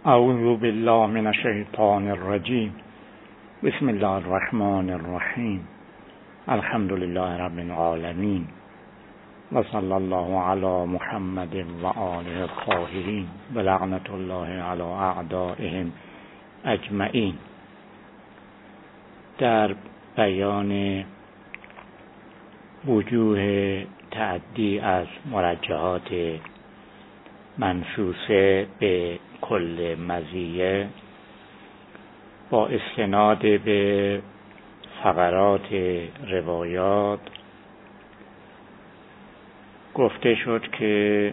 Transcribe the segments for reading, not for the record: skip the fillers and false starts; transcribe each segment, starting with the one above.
اعوذ بالله من الشیطان الرجیم. بسم الله الرحمن الرحیم. الحمد لله رب العالمین و صلی الله علی محمد و آله الطاهرین و لعنت الله علی اعدائهم اجمعین. در بیان وجوه تعدی از مرجحات منصوصه به کل مزیه با استناد به فقرات روایات گفته شد که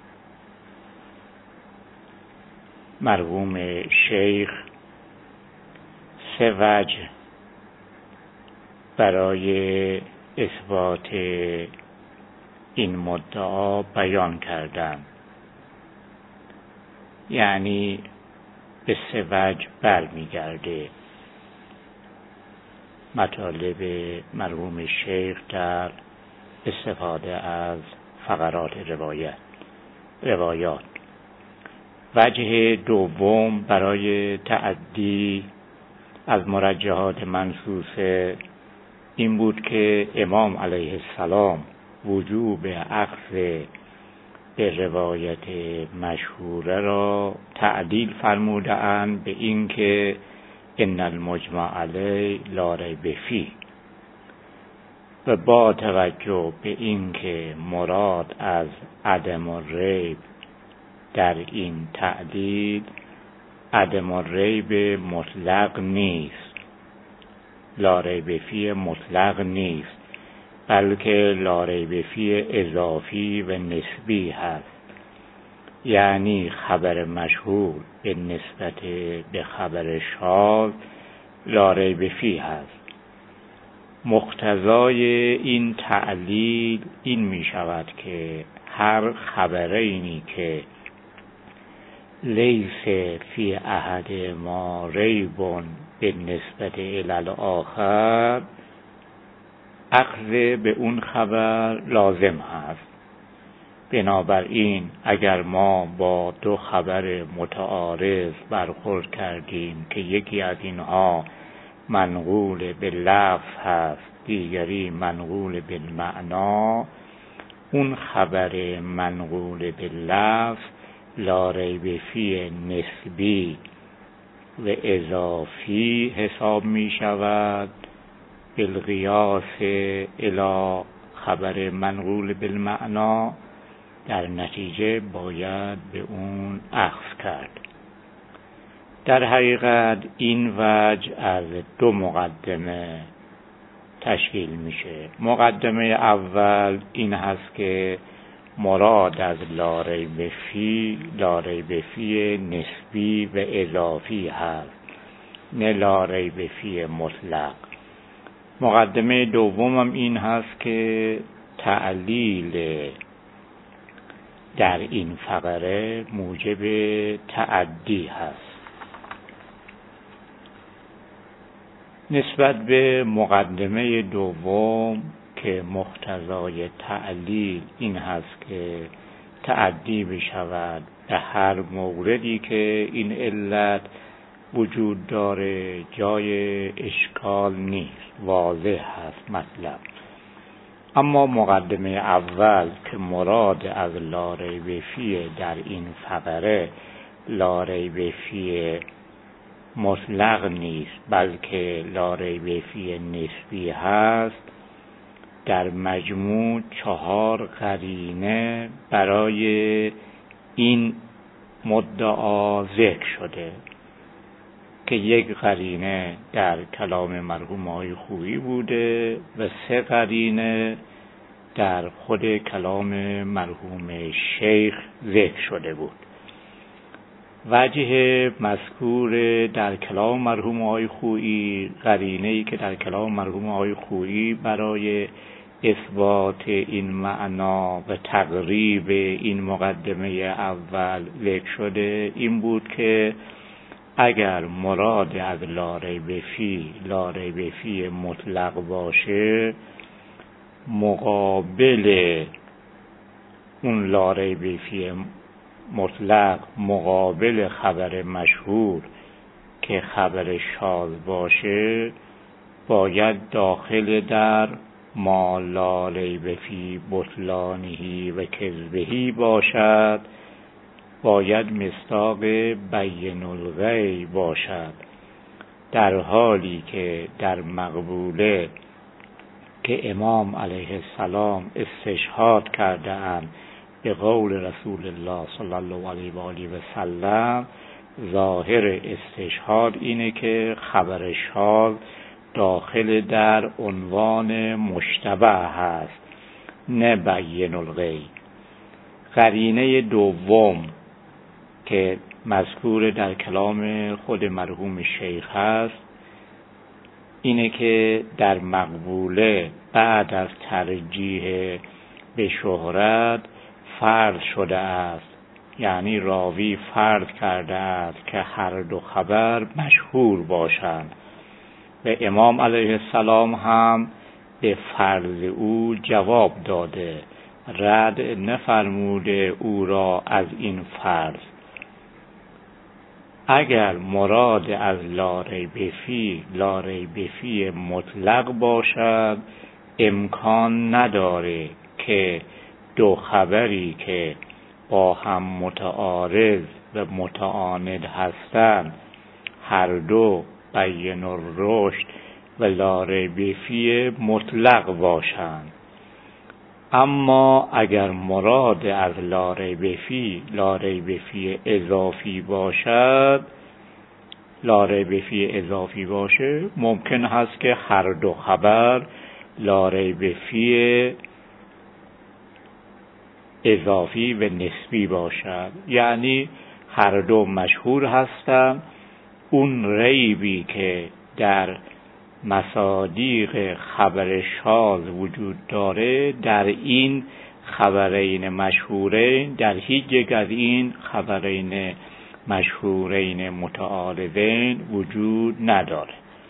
مرحوم شیخ سه وجه برای اثبات این مدعا بیان کردند، یعنی به سه وجه برمیگرده مطالب مرحوم شیخ در استفاده از فقرات روایات. وجه دوم برای تعدی از مرجحات منصوصه این بود که امام علیه السلام وجوب اخذ به روایت مشهوره را تعدیل فرموده اند به این که ان المجمع علیه لا ریب فیه، و با توجه به این که مراد از عدم الریب در این تعدیل عدم الریب مطلق نیست، لا ریب فیه مطلق نیست، بلکه لا ریب فیه اضافی و نسبی هست. یعنی خبر مشهور به نسبت به خبر شاذ لا ریب فیه هست. مقتضای این تعلیل این می شود که هر خبرینی که لیس فی احد ما ریب به نسبت الی الاخر اخذ به اون خبر لازم هست. بنابراین اگر ما با دو خبر متعارض برخورد کردیم که یکی از اینها منقول به لفظ هست، دیگری منقول به معنا، اون خبر منقول به لفظ لا ریب فیه نسبی و اضافی حساب می شود بالقیاس الی خبر منقول بالمعنا. در نتیجه باید به اون اخذ کرد. در حقیقت این وجه از دو مقدمه تشکیل میشه. مقدمه اول این هست که مراد از لا ریب فیه نسبی و اضافی هست، نه لا ریب فیه مطلق. مقدمه دومم این هست که تعلیل در این فقره موجب تعدی هست. نسبت به مقدمه دوم که مقتضای تعلیل این هست که تعدی بشود به هر موردی که این علت وجود داره، جای اشکال نیست، واضح هست مطلب. اما مقدمه اول که مراد از لا ریب فیه در این فقره لا ریب فیه مطلق نیست، بلکه لا ریب فیه نسبی هست، در مجموع 4 قرینه برای این مدعا ذکر شده که یک قرینه در کلام مرحوم آقای خویی بوده و 3 قرینه در خود کلام مرحوم شیخ ذکر شده بود. وجه مذکور در کلام مرحوم آقای خویی، قرینه‌ای که در کلام مرحوم آقای خویی برای اثبات این معنا و تقریب این مقدمه اول ذکر شده این بود که اگر مراد از لا ریب فیه مطلق باشه، مقابل اون لا ریب فیه مطلق مقابل خبر مشهور که خبر شاذ باشه باید داخل در ما لا ریب فی بطلانه و کذبه باشد، باید مصداق بین الغیب باشد، در حالی که در مقبوله که امام علیه السلام استشهاد کرده اند به قول رسول الله صلی الله علیه و آله و سلم، ظاهر استشهاد اینه که خبر شاذ داخل در عنوان مشتبه هست، نه بین الغیب. قرینه دوم که مذکور در کلام خود مرحوم شیخ هست اینه که در مقبوله بعد از ترجیح به شهرت فرض شده است، یعنی راوی فرض کرده است که هر دو خبر مشهور باشند و امام علیه السلام هم به فرض او جواب داده، رد نفرموده او را از این فرض. اگر مراد از لا ریب فی مطلق باشد، امکان نداره که دو خبری که با هم متعارض و متعاند هستند هر دو بین الرشد و لا ریب فی مطلق باشند. اما اگر مراد از لا ریب فی اضافی باشد، لا ریب فی اضافی باشه، ممکن هست که هر دو خبر لا ریب فی اضافی و نسبی باشد، یعنی هر دو مشهور هستند. اون ریبی که در مصادیق خبر شاذ وجود داره در این خبرین مشهورین در هیچ یک از این خبرین مشهورین متعارضین وجود نداره.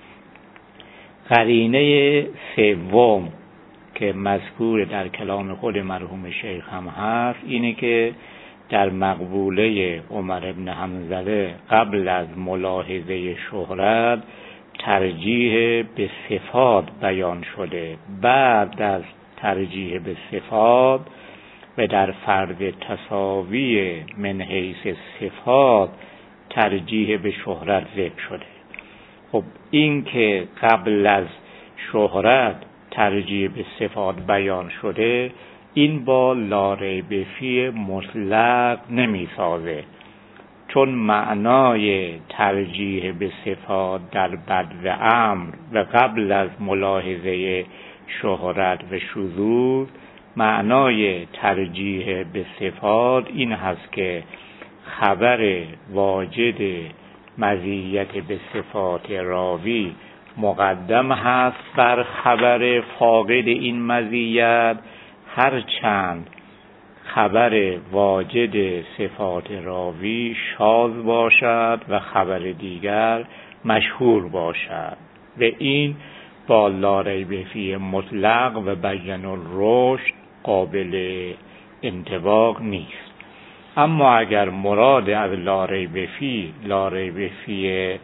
قرینه سوم که مذکور در کلام خود مرحوم شیخ هم هست اینه که در مقبوله عمر ابن حنظله قبل از ملاحظه شهرت ترجیح به صفات بیان شده، بعد از ترجیح به صفات و در فرض تساوی من حیث صفات ترجیح به شهرت ذکر شده. خب این که قبل از شهرت ترجیح به صفات بیان شده، این با لا ریب فی مطلق نمی سازه، چون معنای ترجیح به صفات در بدو امر و قبل از ملاحظه شهرت و شذوذ، معنای ترجیح به صفات این هست که خبر واجد مزیت به صفات راوی مقدم هست بر خبر فاقد این مزیت، هرچند خبر واجد صفات راوی شاذ باشد و خبر دیگر مشهور باشد و این با لا ریب فی مطلق و بین الرشد قابل انطباق نیست. اما اگر مراد از لا ریب فی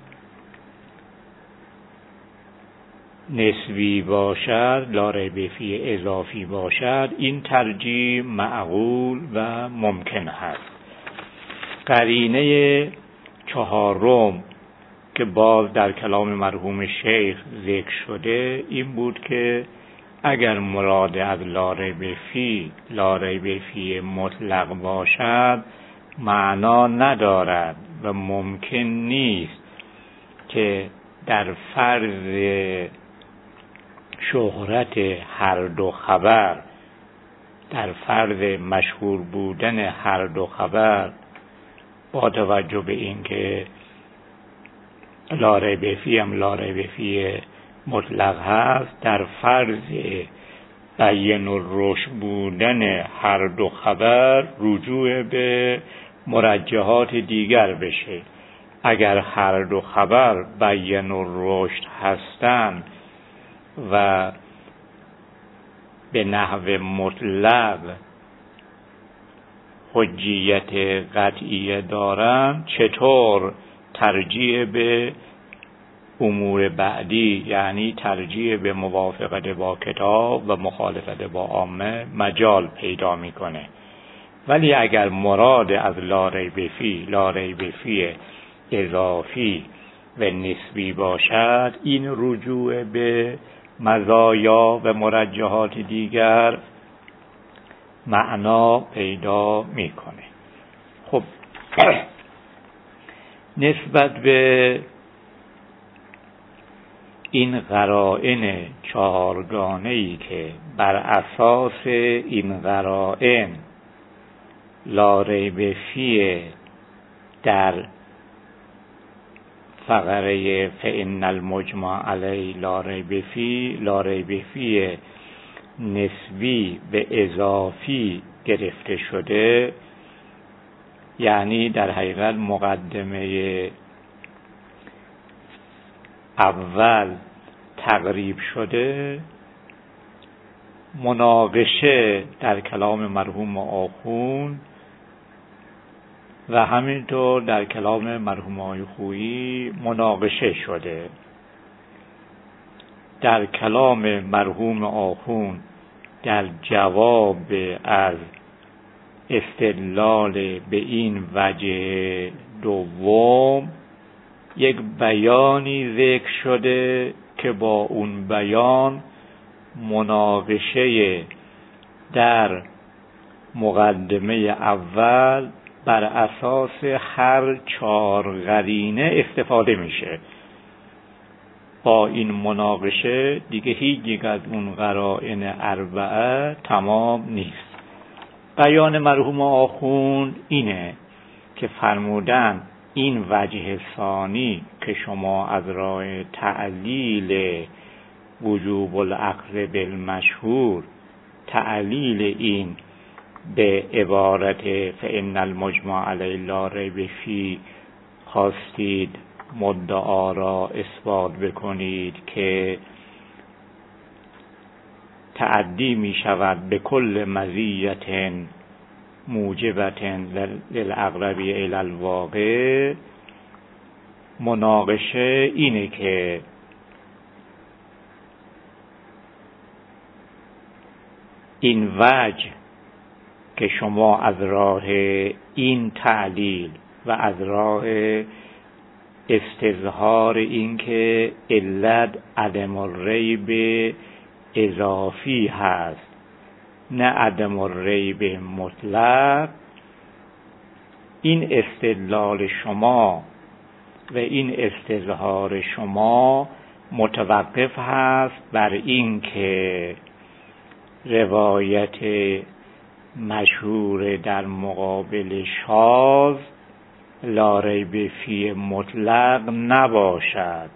نسبی باشد، لا ریب فی اضافی باشد، این ترجیح معقول و ممکن هست. قرینه چهارم که باز در کلام مرحوم شیخ ذکر شده این بود که اگر مراد از لا ریب فی مطلق باشد، معنا ندارد و ممکن نیست که در فرض شهرت هر دو خبر، در فرض مشهور بودن هر دو خبر، با توجه به اینکه لا ریب فی مطلق هست، در فرض بین الرشد بودن هر دو خبر رجوع به مرجحات دیگر بشه. اگر هر دو خبر بین الرشد هستند و به نحو مطلق حجیت قطعی دارن چطور ترجیح به امور بعدی، یعنی ترجیح به موافقت با کتاب و مخالفت با عامه مجال پیدا میکنه. ولی اگر مراد از لا ریب فی اضافی و نسبی باشد، این رجوع به مزایا و مرجحات دیگر معنا پیدا میکنه. خب نسبت به این قرائن چهارگانه‌ای که بر اساس این قرائن لا ریب فی در فقره فإن المجمع علیه لا ریب فی نسبی به اضافی گرفته شده، یعنی در حقیقت مقدمه اول تقریب شده، مناقشه در کلام مرحوم آخوند و همینطور در کلام مرحوم آقای خویی مناقشه شده. در کلام مرحوم آخوند در جواب از استدلال به این وجه دوم یک بیانی ذکر شده که با اون بیان مناقشه در مقدمه اول بر اساس هر 4 قرینه استفاده میشه. با این مناقشه دیگه هیچ یک از اون قرائن 4 تمام نیست. بیان مرحوم آخوند اینه که فرمودن این وجه ثانی که شما از راه تعلیل وجوب الاخذ بالمشهور، تعلیل این به عبارت فإن المجمع علیه لا ریب فی خواستید مدعا را اثبات بکنید که تعدی می شود به کل مزیت موجبت للاقربی الی الواقع. مناقشه اینه که این وجه که شما از راه این تعلیل و از راه استظهار این که علت عدم الریب اضافی هست نه عدم الریب مطلق، این استدلال شما و این استظهار شما متوقف هست بر این که روایت مشهور در مقابل شاذ لا ریب فی مطلق نباشد.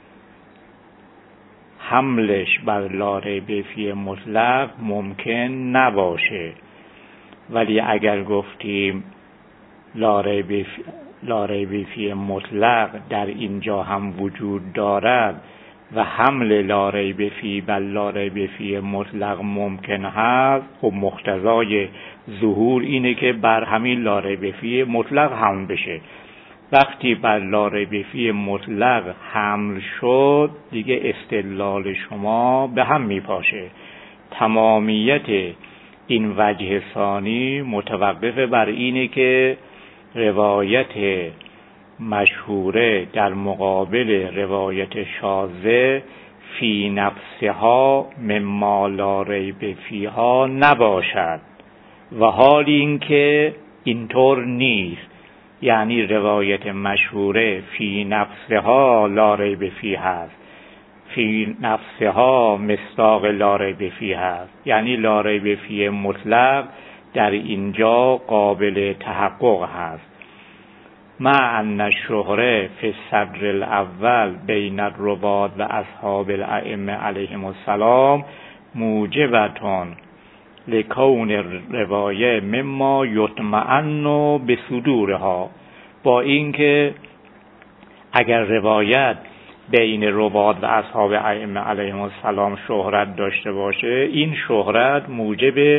حملش بر لا ریب فی مطلق ممکن نباشه، ولی اگر گفتیم لا ریب فی مطلق در اینجا هم وجود دارد و حمل لا ریب فی بر لا ریب فی مطلق ممکن هست، و مقتضای ظهور اینه که بر همین لا ریب فی مطلق حمل بشه. وقتی بر لا ریب فی مطلق حمل شد دیگه استدلال شما به هم میپاشه. تمامیت این وجه ثانی متوقف بر اینه که روایت مشهوره در مقابل روایت شاذه فی نفسها مما لا ریب فیها نباشد، و حال این که اینطور نیست، یعنی روایت مشهوره فی نفسها لا ریب فی هست، فی نفسها مصداق لا ریب فی هست، یعنی لا ریب فی مطلق در اینجا قابل تحقق هست. مع ان الشهره فی الصدر الاول بین الرواة و اصحاب الائمه علیهم السلام موجبتون لکون روایه مما یطمئن به صدورها. با اینکه اگر روایت بین رواة و اصحاب ائمه علیهم السلام شهرت داشته باشه، این شهرت موجب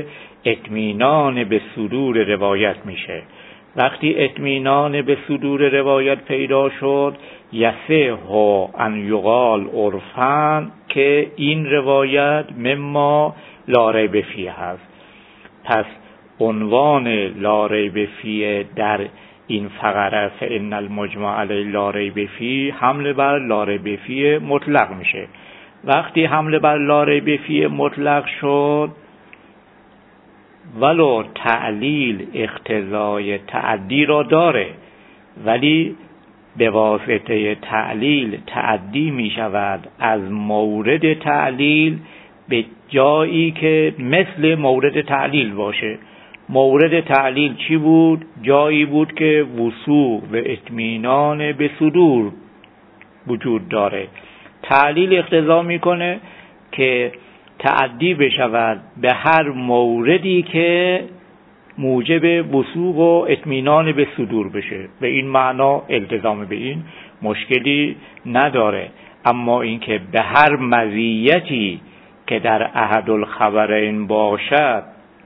اطمینان به صدور روایت میشه. وقتی اطمینان به صدور روایت پیدا شد، یصح ان یقال عرفاً، که این روایت مما لا ریب فیه هست. پس عنوان لا ریب فیه در این فقره فإن المجمع علی لا ریب فیه حمل بر لا ریب فیه مطلق میشه. وقتی حمل بر لا ریب فیه مطلق شد، ولو تعلیل اقتضای تعدی را داره، ولی به واسطه تعلیل تعدی می شود از مورد تعلیل به جایی که مثل مورد تعلیل باشه. مورد تعلیل چی بود؟ جایی بود که وثوق و اطمینان به صدور وجود داره. تعلیل اقتضا میکنه که تعدی بشود به هر موردی که موجب وثوق و اطمینان به صدور بشه. به این معنا التزام به این مشکلی نداره. اما اینکه به هر مزیتی که در احد الخبرین باشد،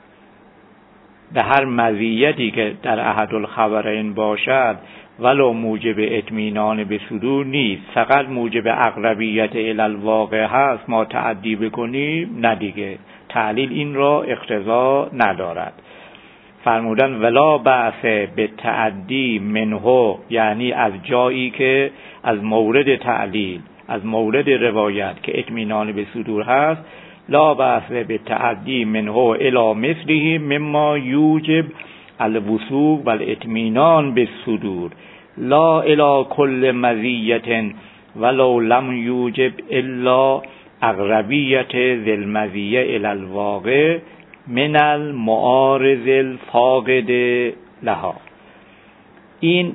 به هر مزیتی که در احد الخبرین باشد ولو موجب اطمینان به صدور نیست، فقط موجب اقربیت الی الواقع هست، ما تعدی بکنیم نه دیگه. تعلیل این را اقتضا ندارد. فرمودن ولا بأس به تعدی منه، یعنی از جایی که از مورد تعلیل، از مورد روایت که اطمینان به صدور هست، لا بأس به تعدی منه الی مثله مما یوجب الوثوق و الاطمینان به صدور، لا الی کل مزیت ولو لم یوجب الا اقربیت ذی المزیه الی الواقع من المعارض الفاقد لها. این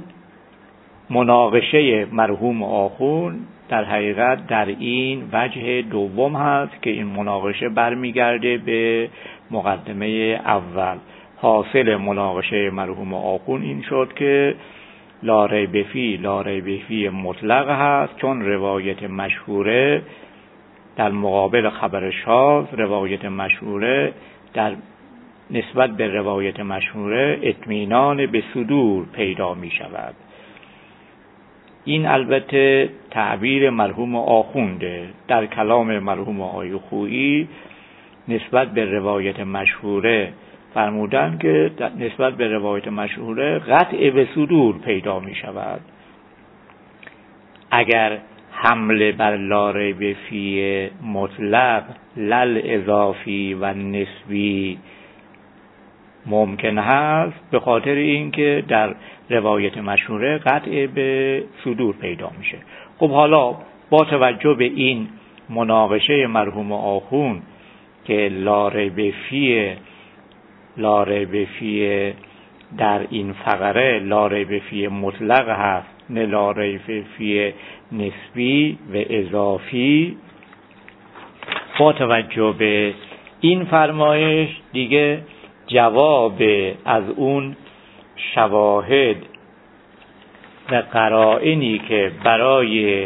مناقشه مرحوم آخوند در حقیقت در این وجه دوم هست که این مناقشه برمیگرده به مقدمه اول. حاصل مناقشه مرحوم آخوند این شد که لا ریب فی مطلق هست، چون روایت مشهوره در مقابل خبر شاذ، روایت مشهوره در نسبت به روایت مشهوره اطمینان به صدور پیدا می شود. این البته تعبیر مرحوم آخونده. در کلام مرحوم آقای خویی نسبت به روایت مشهوره فرمودن که نسبت به روایت مشهوره قطع به صدور پیدا می شود. اگر حمله بر لا ریب فی مطلق لل اضافی و نسبی ممکن هست، به خاطر اینکه در روایت مشهوره قطع به صدور پیدا میشه. خب حالا با توجه به این مناقشه مرحوم آخوند که لا ریب فی در این فقره لا ریب فی مطلق هست، نه لا ریب فی نسبی و اضافی، با توجه به این فرمایش دیگه جواب از اون شواهد و قرائنی که برای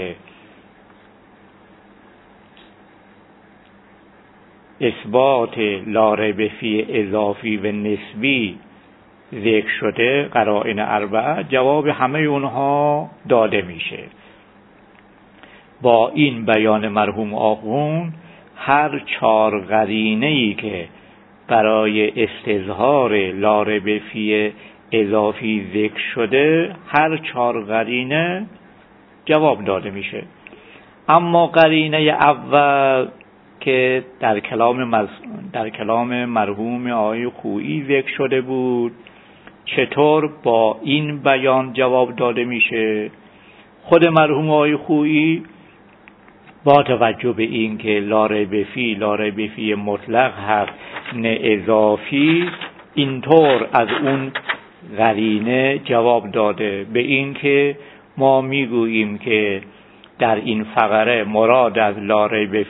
اثبات لا ریب فی اضافی و نسبی ذکر شده، قرائن اربعه، جواب همه اونها داده میشه. با این بیان مرحوم آخوند هر 4 قرینه‌ای که برای استظهار لا ریب فی اضافی ذکر شده، هر 4 قرینه جواب داده میشه. اما قرینه اول که در کلام مرحوم آقای خویی ذکر شده بود، چطور با این بیان جواب داده میشه؟ خود مرحوم آقای خویی با توجه به این که لا ریب فی مطلق هست نه اضافی، اینطور از اون قرینه جواب داده به این که ما میگوییم که در این فقره مراد از لا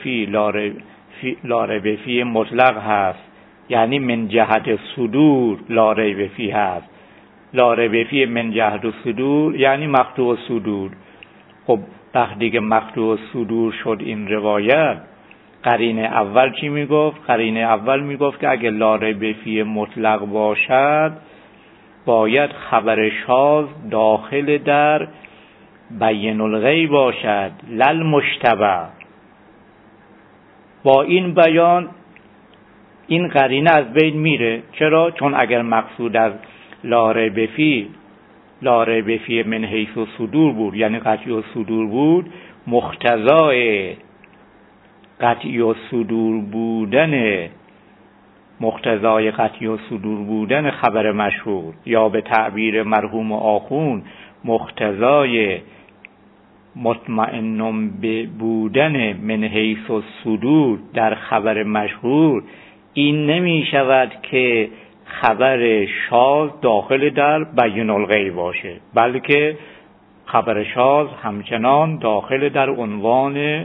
ریب فی مطلق هست، یعنی من جهت صدور لا ریب فی هست. لا ریب فی من جهت صدور یعنی مقطوع صدور. خب وقتی که مقطوع صدور شد این روایت، قرینه اول چی میگفت؟ قرینه اول میگفت که اگه لا ریب فیه مطلق باشد باید خبر شاذ داخل در بین الغیب باشد لل مشتبه. با این بیان این قرینه از بین میره. چرا؟ چون اگر مقصود از لا ریب فیه من حیث الصدور بود، یعنی قطعی الصدور بود، مقتضای قطعی الصدور بودن خبر مشهور، یا به تعبیر مرحوم آخون مقتضای مطمئن بودن من حیث الصدور در خبر مشهور، این نمی شود که خبر شاذ داخل در بین الغیب باشه، بلکه خبر شاذ همچنان داخل در عنوان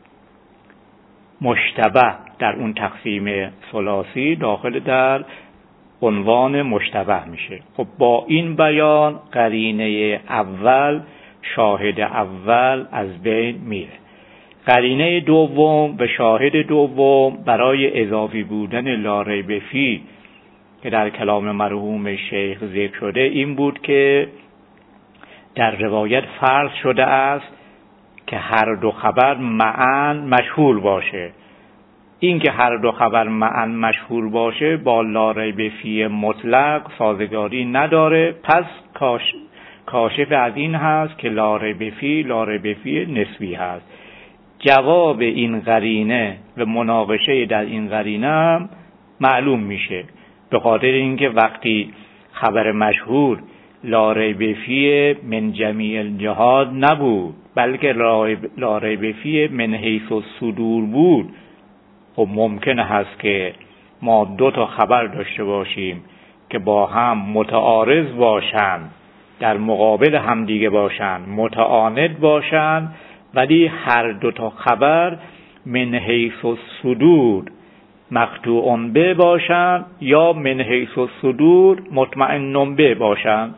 مشتبه، در اون تقسیم ثلاثی داخل در عنوان مشتبه میشه. خب با این بیان قرینه اول، شاهد اول از بین میره. قرینه دوم و شاهد دوم برای اضافی بودن لا ریب فیه که در کلام مرحوم شیخ ذکر شده این بود که در روایت فرض شده است که هر دو خبر معاً مشهور باشه. این که هر دو خبر معاً مشهور باشه با لا ریب فیه مطلق سازگاری نداره، پس کاشف از این هست که لا ریب فیه نسبی هست. جواب این قرینه و مناقشه در این قرینه هم معلوم میشه، به خاطر اینکه وقتی خبر مشهور لا ریب فیه من جمیع الجهات نبود، بلکه لا ریب فیه من حیث الصدور بود، خب ممکن هست که ما دو تا خبر داشته باشیم که با هم متعارض باشند، در مقابل هم دیگه باشند، متعاند باشند، ولی هر دو تا خبر من حیث الصدور مقطوع به باشند یا من حیث الصدور مطمئن به باشند.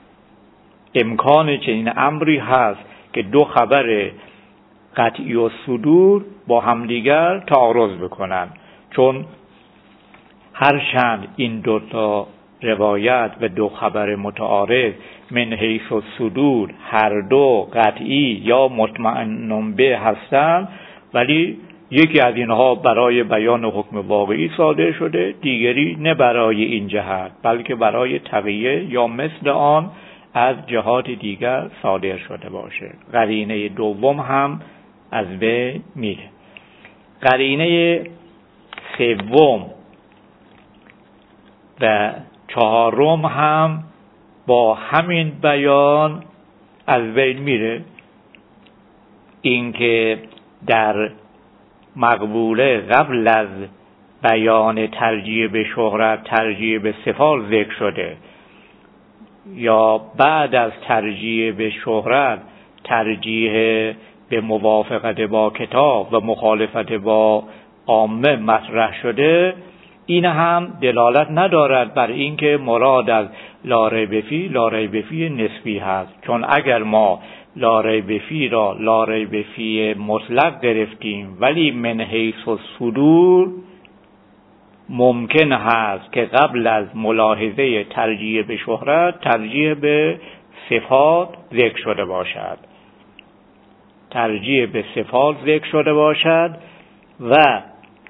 امکان چنین امری هست که دو خبر قطعی الصدور با همدیگر تعارض بکنن، چون هرچند این دو تا روایت و دو خبر متعارض من حیث الصدور هر دو قطعی یا مطمئن به هستند، ولی یکی از اینها برای بیان حکم واقعی صادر شده، دیگری نه برای این جهت بلکه برای تقیه یا مثل آن از جهات دیگر صادر شده باشه. قرینه دوم هم از بین میره. قرینه سوم و چهارم هم با همین بیان از بین میره. اینکه در مقبوله قبل از بیان ترجیح به شهرت ترجیح به صفات ذکر شده، یا بعد از ترجیح به شهرت ترجیح به موافقت با کتاب و مخالفت با عامه مطرح شده، این هم دلالت ندارد بر اینکه مراد از لا ریب فیه نسبی هست، چون اگر ما لا ریب فیه را لا ریب فیه مطلق گرفتیم ولی من حیث الصدور ممکن هست که قبل از ملاحظه ترجیح به شهرت ترجیح به صفات ذکر شده باشد، و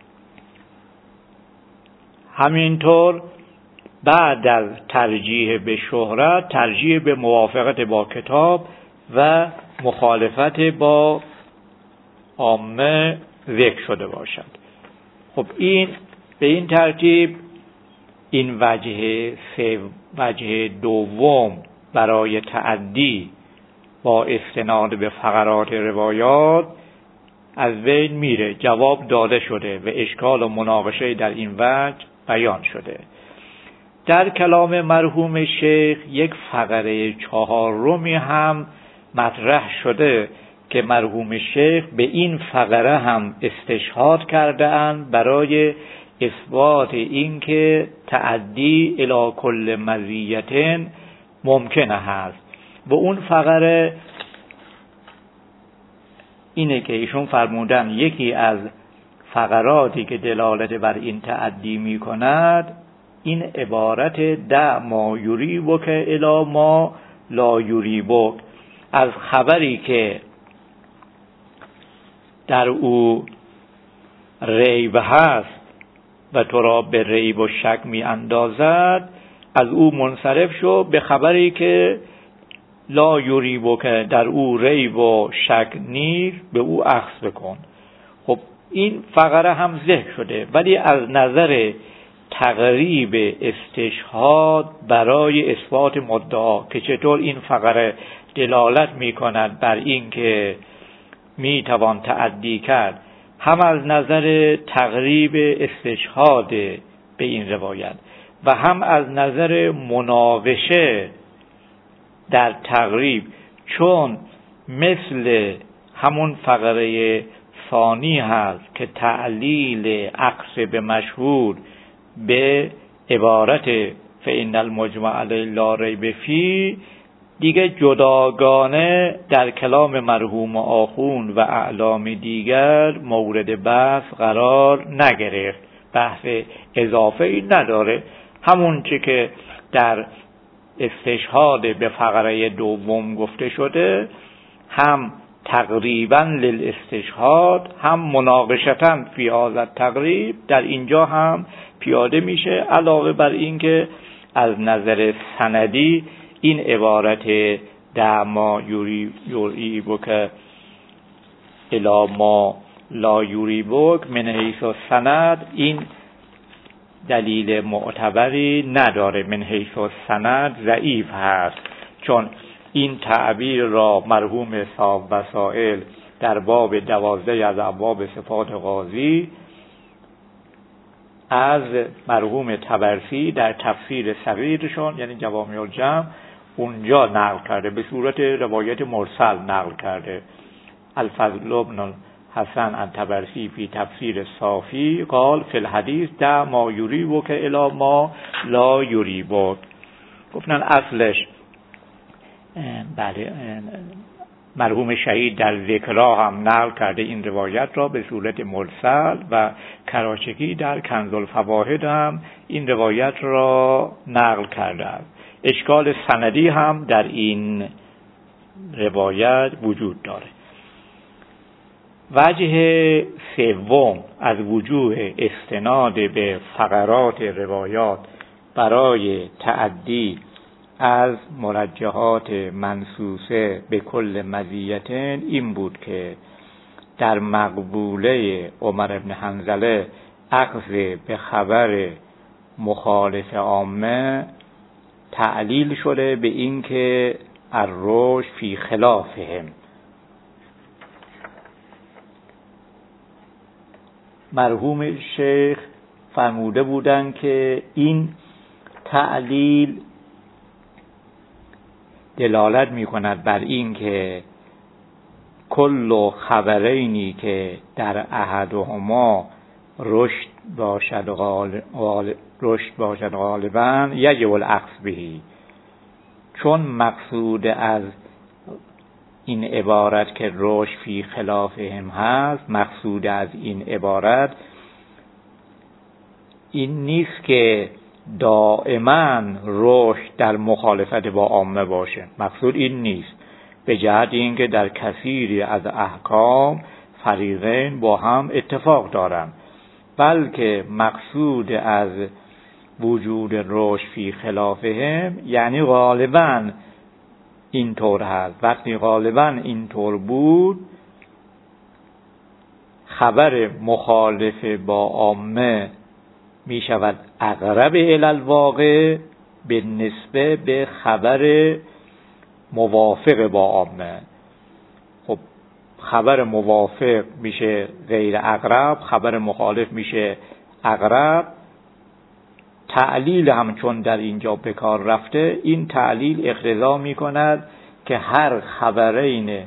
همینطور بعد از ترجیح به شهرت ترجیح به موافقت با کتاب و مخالفت با عامه ذکر شده باشد. خب این به این ترتیب این وجه دوم برای تعدی با استناد به فقرات روایات از بین میره، جواب داده شده و اشکال و مناقشه در این وجه بیان شده. در کلام مرحوم شیخ یک فقره چهارمی هم مطرح شده که مرحوم شیخ به این فقره هم استشهاد کرده اند برای اثبات این که تعدی الی کل مزیت ممکن هست. و اون فقره اینه که ایشون فرمودن یکی از فقراتی که دلالت بر این تعدی می کند، این عبارت دع ما یریبک الی ما لا یریبک، از خبری که در او ریب هست و تو را به ریب و شک می اندازد، از او منصرف شو به خبری که لا یریبک، در او ریب و شک نیست، به او اخذ بکن. خب این فقره هم ذکر شده، ولی از نظر تقریب استشهاد برای اثبات مدعا که چطور این فقره دلالت می کند بر این که می توان تعدی کرد، هم از نظر تقریب استشهاد به این روایت و هم از نظر مناقشه در تقریب، چون مثل همون فقره ثانی هست که تعلیل عکس به مشهور به عبارت فإن المجمع علیه لا ریب فیه دیگه جداگانه در کلام مرحوم آخوند و اعلام دیگر مورد بحث قرار نگرفت، بحث اضافه ای نداره. همون چه که در استشهاد به فقره دوم گفته شده، هم تقریبا للاستشهاد هم مناقشتاً فی هذا تقریب در اینجا هم پیاده میشه، علاوه بر این که از نظر سندی این عبارت دع ما یریبک الی ما لا یریبک من حیث السند این دلیل معتبری نداره، من حیث السند ضعیف هست، چون این تعبیر را مرحوم صاحب وسائل در باب 12 از ابواب صفات قاضی از مرحوم طبرسی در تفسیر صغیرشون، یعنی جوامع الجمع، اونجا نقل کرده، به صورت روایت مرسل نقل کرده. الفضل بن حسن الطبرسی فی تفسیر صافی قال فی الحدیث دع ما یریبک الی ما لا یریبک. گفتن اصلش بله مرحوم شهید در ذکرها هم نقل کرده این روایت را به صورت مرسل و کراچکی در کنز الفواید هم این روایت را نقل کرده است. اشکال سندی هم در این روایت وجود داره. وجه سوم از وجوه استناد به فقرات روایات برای تعدی از مرجحات منصوصه به کل مزیتن این بود که در مقبوله عمر بن حنظله اخذ به خبر مخالف عامه تعلیل شده به این که الرشد فی خلافهم. مرحوم شیخ فرموده بودند که این تعلیل دلالت می کند بر این که کل خبرینی که در احدهما رشد باشد غالبا یجب الاخذ بهی، چون مقصود از این عبارت که رشد فی خلافهم هست، مقصود از این عبارت این نیست که دائما رشد در مخالفت با عامه باشه، مقصود این نیست، به جهت اینکه در کثیری از احکام فریقین با هم اتفاق دارند، بلکه مقصود از وجود رشد فی خلافهم یعنی غالبا اینطور هست. وقتی غالبا اینطور بود، خبر مخالف با عامه می شود اقرب الی الواقع به نسبه به خبر موافق با عامه. خب خبر موافق میشه غیر اقرب، خبر مخالف میشه اقرب. تعلیل هم چون در اینجا به کار رفته، این تعلیل اقتضا می کند که هر خبرین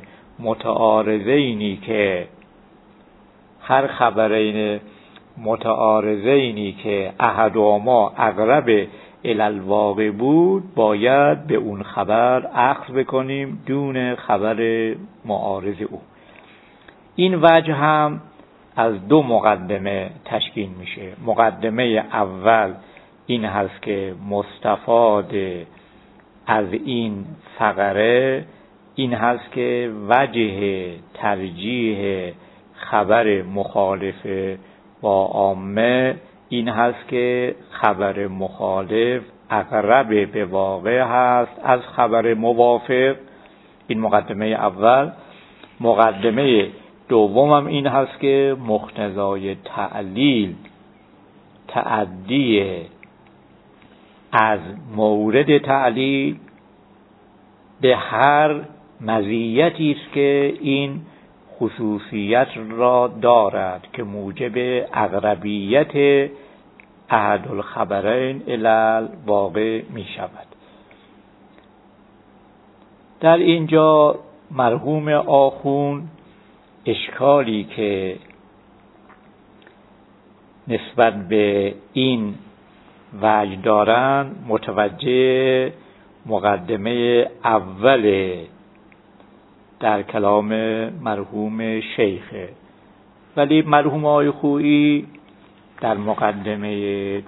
متعارضینی که احدهما اقرب الی الواقع بود باید به اون خبر اخذ بکنیم دون خبر معارض او. این وجه هم از دو مقدمه تشکیل میشه. مقدمه اول این هست که مستفاد از این فقره این هست که وجه ترجیح خبر مخالف با عامه این هست که خبر مخالف اقرب به واقع هست از خبر موافق. این مقدمه اول. مقدمه دومم این هست که مقتضای تعلیل تعدی از مورد تعلیل به هر مزیتی است که این خصوصیت را دارد که موجب اقربیت احد الخبرین الی الواقع می شود. در اینجا مرحوم آخوند اشکالی که نسبت به این وجه دارن متوجه مقدمه اول در کلام مرحوم شیخه، ولی مرحوم آقای خویی در مقدمه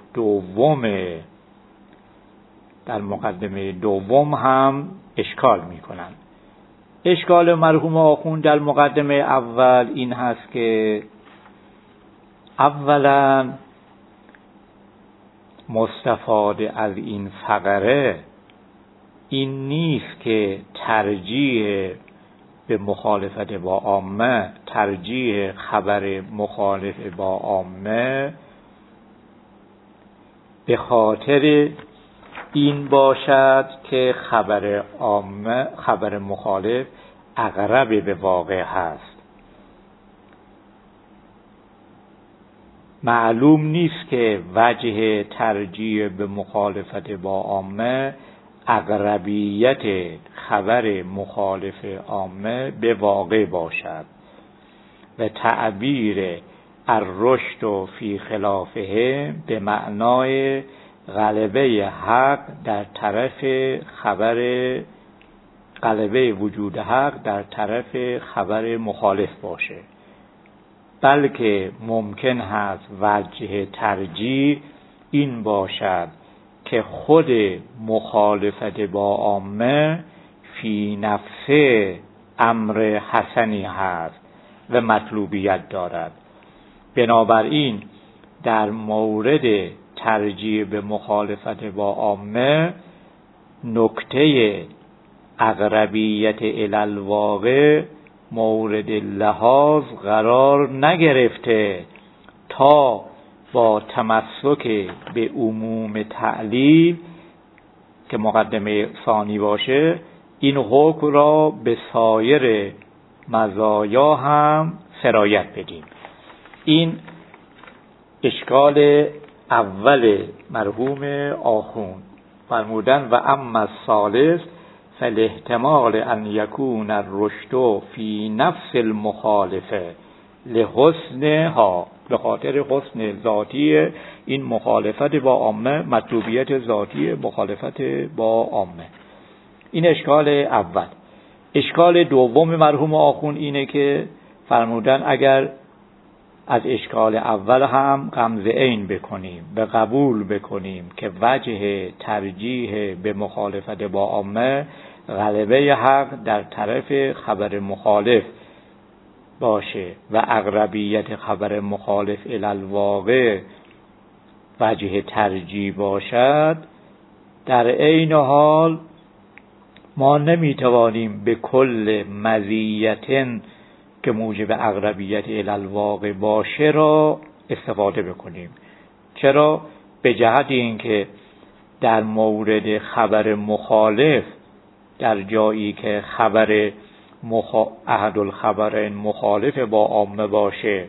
دوم هم اشکال میکنن. اشکال مرحوم آخوند در مقدمه اول این هست که اولا مستفاد از این فقره این نیست که ترجیح به مخالفت با عامه، ترجیح خبر مخالف با عامه به خاطر این باشد که خبر مخالف اقرب به واقع هست. معلوم نیست که وجه ترجیح به مخالفت با عامه اقربیت خبر مخالف عامه به واقع باشد و تعبیر الرشد و فی خلافه به معنای غلبه حق در طرف غلبه وجود حق در طرف خبر مخالف باشه، بلکه ممکن هست وجه ترجیح این باشد که خود مخالفت با عامه فی نفسه امر حسنی هست و مطلوبیت دارد. بنابراین در مورد ترجیح به مخالفت با عامه نکته اقربیت الی الواقع مورد لحاظ قرار نگرفته تا با تمسک به عموم تعلیل که مقدمه ثانی باشه این حکم را به سایر مزایا هم سرایت بدیم. این اشکال اول مرحوم آخوند. فرمودن و اما الثالث فالاحتمال ان یکون الرشد فی نفس المخالفه لحسنها، به خاطر حسن ذاتی این مخالفت با عامه، مطلوبیت ذاتی مخالفت با عامه. این اشکال اول. اشکال دوم مرحوم آخوند اینه که فرمودن اگر از اشکال اول هم غمزه عین بکنیم و قبول بکنیم که وجه ترجیح به مخالفت با عامه غلبه حق در طرف خبر مخالف باشه و اقربیت خبر مخالف الی الواقع وجه ترجیح باشد، در عین حال ما نمیتوانیم به کل مزیت که موجب اقربیت الی الواقع باشه را استفاده بکنیم. چرا؟ به جهت اینکه در مورد خبر مخالف در جایی که خبر احد الخبرین مخالف با عامه باشه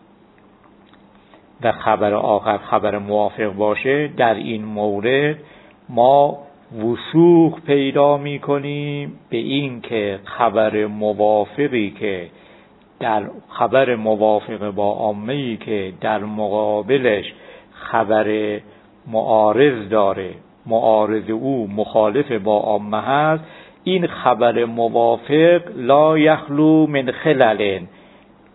و خبر آخر خبر موافق باشه، در این مورد ما وثوق پیدا می کنیم به این که خبر موافقی که در خبر موافق با عامه‌ای که در مقابلش خبر معارض داره، معارض او مخالف با عامه هست، این خبر موافق لا یخلو من خلل،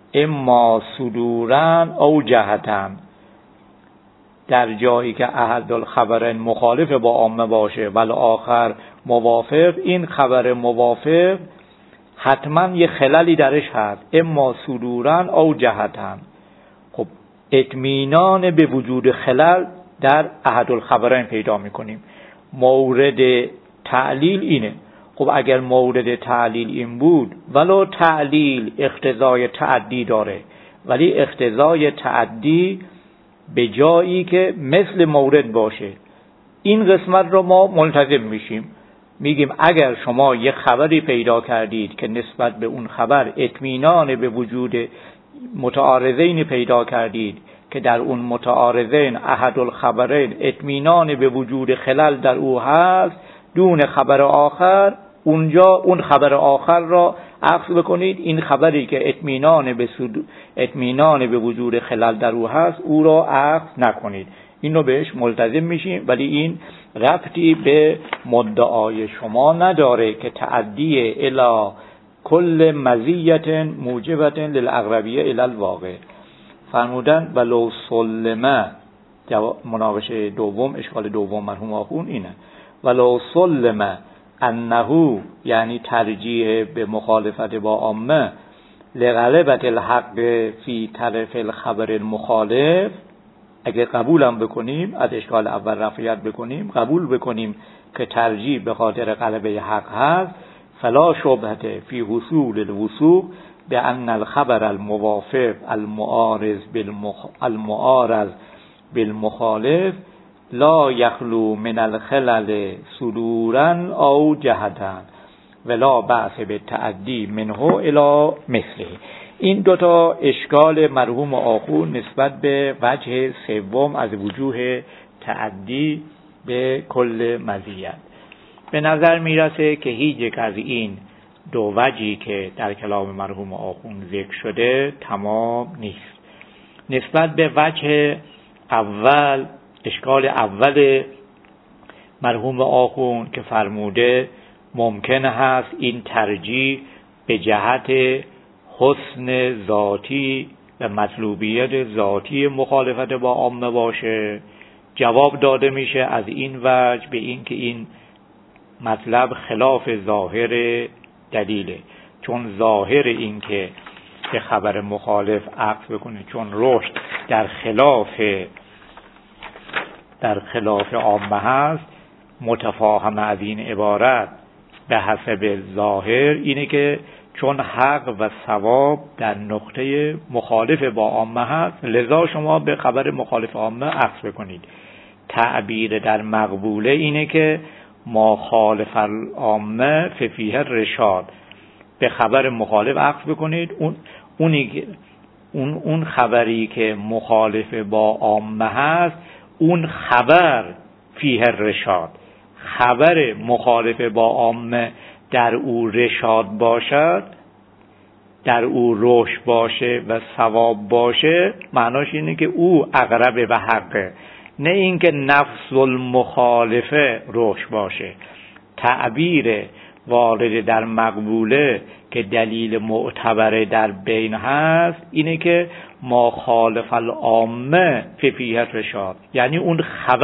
اما صدورا او جهتا، در جایی که احد الخبرین مخالف با عامه باشه ولی آخر موافق، این خبر موافق حتما یه خللی درش هست، اما صدورا او جهتا. خب اطمینان به وجود خلل در احد الخبرین پیدا میکنیم. مورد تعلیل اینه. خب اگر مورد تعلیل این بود، ولو تعلیل اقتضای تعدی داره، ولی اقتضای تعدی به جایی که مثل مورد باشه، این قسمت رو ما ملتزم میشیم، میگیم اگر شما یه خبری پیدا کردید که نسبت به اون خبر اطمینان به وجود متعارضین پیدا کردید که در اون متعارضین احد الخبرین اطمینان به وجود خلل در او هست دون خبر آخر، اونجا اون خبر آخر را اخذ بکنید. این خبری که اطمینان به وجود خلل در او هست او را اخذ نکنید. این رو بهش ملتزم میشیم، ولی این ربطی به مدعای شما نداره که تعدی الی کل مزیت موجبت للاقربیه الی الواقع. فرمودن ولو سلمه، مناقشه دوم، اشکال دوم مرحوم آخون اینه، ولو سلمه انه، یعنی ترجیح به مخالفت با عامه، لغلبت الحق فی طرف الخبر المخالف، اگر قبولم بکنیم، از اشکال اول رفعیت بکنیم، قبول بکنیم که ترجیح به خاطر غلبه حق هست، فلا شبهه فی حصول الوثوق بأن الخبر الموافق المعارض بالمخالف لا یخلو من الخلل صدورا او جهتا ولا بأس بالتعدی منه الی مثله. این دوتا اشکال مرحوم آخون نسبت به وجه سوم از وجوه تعدی به کل مزیت. به نظر میرسه که هیچ یک از این دو وجهی که در کلام مرحوم آخون ذکر شده تمام نیست. نسبت به وجه اول، اشکال اول مرحوم آخون که فرموده ممکن هست این ترجیح به جهت حسن ذاتی و مطلوبیت ذاتی مخالفت با عامه باشه، جواب داده میشه از این وجه به این که این مطلب خلاف ظاهر دلیله، چون ظاهر این که به خبر مخالف عقد بکنه چون رشد در خلاف عامه هست، متفاهم از این عبارت به حسب ظاهر اینه که چون حق و ثواب در نقطه مخالف با عامه هست، لذا شما به خبر مخالف عامه عقد بکنید. تعبیر در مقبوله اینه که ما خالف العامه ففیه رشاد، به خبر مخالف عقد بکنید. اون خبری که مخالف با عامه هست، اون خبر فیه رشاد، خبر مخالف با عامه در او رشاد باشد، در او رشد باشه و ثواب باشه، معناش اینه که او اقرب به حقه، نه اینکه نفس المخالفه رشد باشه. تعبیر وارد در مقبوله که دلیل معتبر در بین هست اینه که ما خالف العامه ففیه رشاد، یعنی اون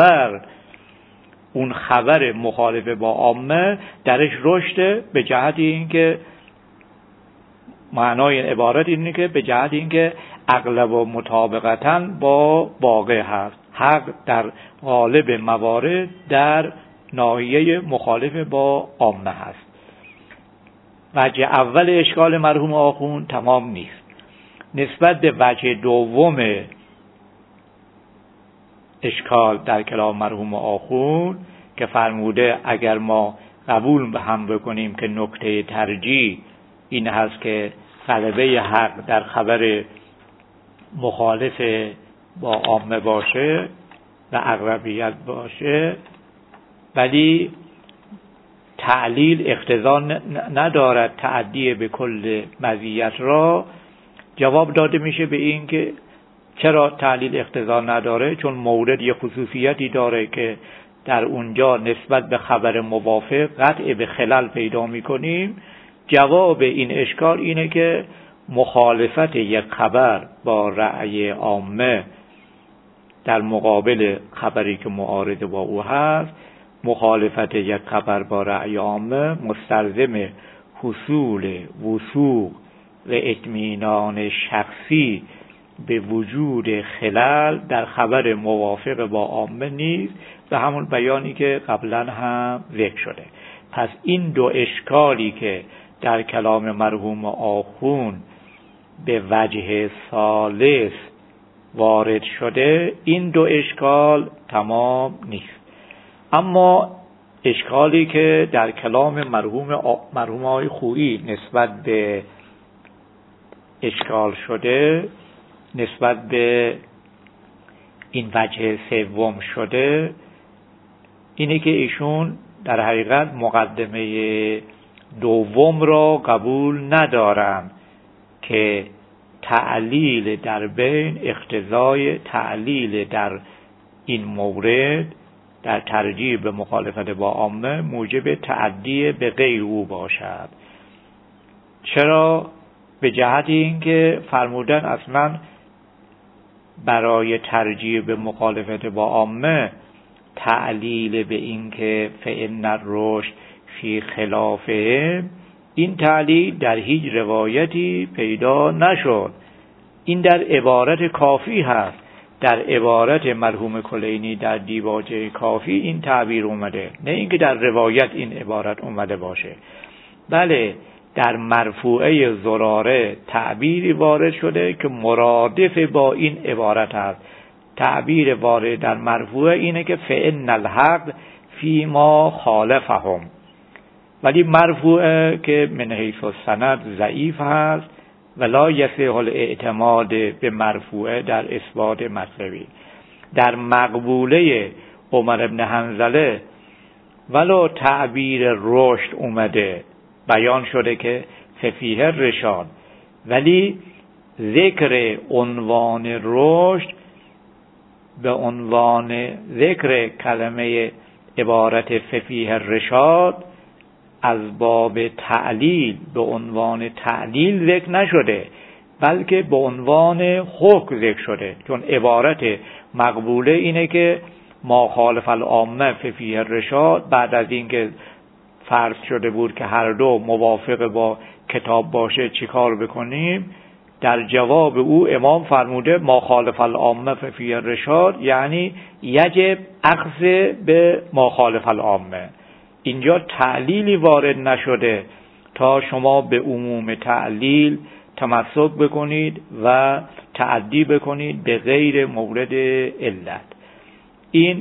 خبر مخالف با عامه درش رشده، به جهت اینکه معنای عبارت اینه که به جهت اینکه اغلب و مطابقتاً با واقع هست، حق در غالب موارد در ناحیه مخالف با عامه هست. وجه اول اشکال مرحوم آخون تمام نیست. نسبت به وجه دوم اشکال در کلام مرحوم آخون که فرموده اگر ما قبول هم بکنیم که نکته ترجیح این هست که غلبه حق در خبر مخالف با عامه باشه و اغلبیت باشه، ولی تعلیل اقتضا ندارد تعدی به کل مزیت را، جواب داده میشه به این که چرا تعلیل اقتضا نداره؟ چون مورد یه خصوصیتی داره که در اونجا نسبت به خبر موافق قطع به خلل پیدا میکنیم. جواب این اشکال اینه که مخالفت یک خبر با رأی عامه در مقابل خبری که معارض با او هست، مخالفت یک خبر با رأی عامه مستلزم حصول وثوق و اطمینان شخصی به وجود خلل در خبر موافق با عامه نیست، به همون بیانی که قبلا هم ذکر شده. پس این دو اشکالی که در کلام مرحوم آخوند به وجه ثالث وارد شده، این دو اشکال تمام نیست. اما اشکالی که در کلام مرحوم آقای خویی نسبت به اشکال شده، نسبت به این وجه سوم شده، اینه که ایشون در حقیقت مقدمه دوم را قبول ندارن که تعلیل در بین، اقتضای تعلیل در این مورد در ترجیح به مخالفت با عامه موجب تعدی به غیر او باشد. چرا؟ به جهت اینکه فرمودن اصلا برای ترجیح به مخالفت با عامه تعلیل به اینکه فإن الرشد فی خلافه، این تعلیل در هیچ روایتی پیدا نشد. این در عبارت کافی هست، در عبارت مرحوم کلینی در دیباچه کافی این تعبیر اومده، نه اینکه در روایت این عبارت اومده باشه. بله، در مرفوعه زراره تعبیری وارد شده که مرادف با این عبارت هست. تعبیر وارد در مرفوعه اینه که فإن الحق فی ما خالفهم، ولی مرفوعه که من حیث السند ضعیف هست ولا یصح الاعتماد به مرفوعه در اثبات مطلبی. در مقبوله عمر بن حنظله ولو تعبیر رشد اومده، بیان شده که ففیه رشاد، ولی ذکر عنوان رشد به عنوان ذکر کلمه عبارت ففیه رشاد از باب تعلیل به عنوان تعلیل ذکر نشده، بلکه به عنوان حکم ذکر شده. چون عبارت مقبوله اینه که ما خالف العامه ففیه رشاد، بعد از اینکه فرض شده بود که هر دو موافق با کتاب باشه چیکار بکنیم، در جواب او امام فرموده ما خالف العامه ففیه رشاد، یعنی یجب اخذ به ما خالف العامه. اینجا تعلیلی وارد نشده تا شما به عموم تعلیل تمسک بکنید و تعدی بکنید به غیر مورد علت. این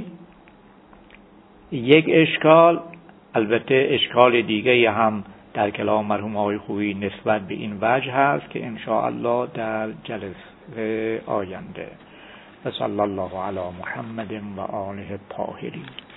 یک اشکال. البته اشکال دیگه هم در کلام مرحوم آقای خویی نسبت به این وجه هست که ان شاء الله در جلسه آینده. صلی الله علی محمد و آله الطاهرین.